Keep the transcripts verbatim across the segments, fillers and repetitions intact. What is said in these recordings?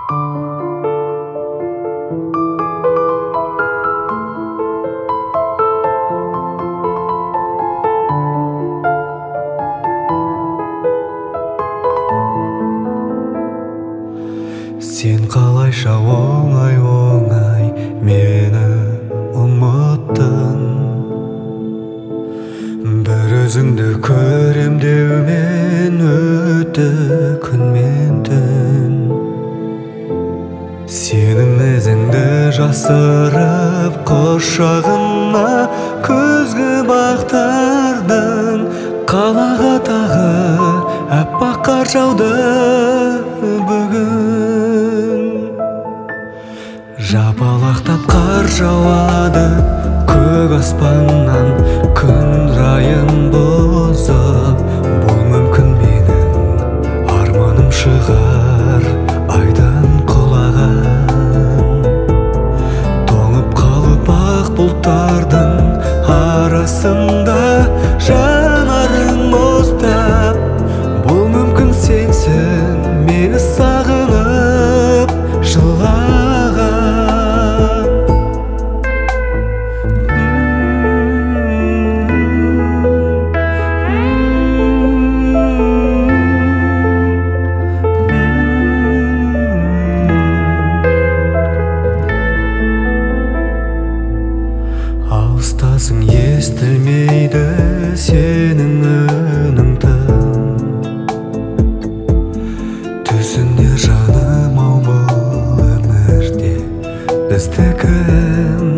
Сен қалайша оңай оңай мені ұмыттың, бір өзіңді көрем деумен өтті күн мен түн. Сенің ізіңді жасырып құшағыма күзгі бақтардың, қалаға тағы аппақ қар жауды бүгін. Жапалақтап қар жауады көк аспаннан, күн райын бұзып. Бұл мүмкін менің арманым шығар айдан құлаған. Тоңып қалып ақ бұлттардың арасында жанарың мұздап. Бұл мүмкін сенсің мені сағынып жылаған. Алыстасың, естілмейді сенің үнің тым. Түсінде жаным ау бұл өмірде біздікім.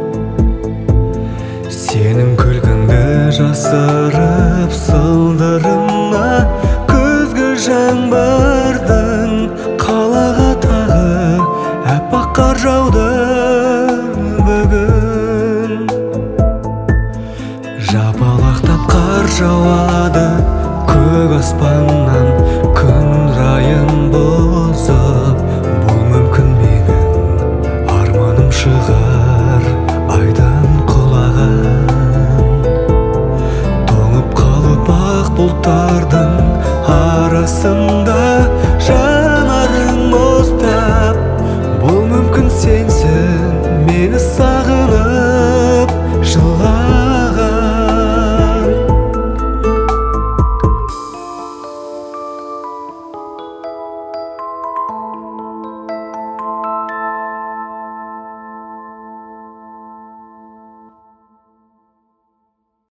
Сенің күлкіңді жасырып сылдырыма күзгі жаңбырдың, қалаға тағы аппақ қар жауды бүгін. Жапалақтап қар жауады көк аспаннан, күн райын бұзып. Бұл мүмкін менің арманым шығар айдан құлаған. Тоңып қалып ақ бұлттардың арасында жанарың мұздап. Бұл мүмкін сен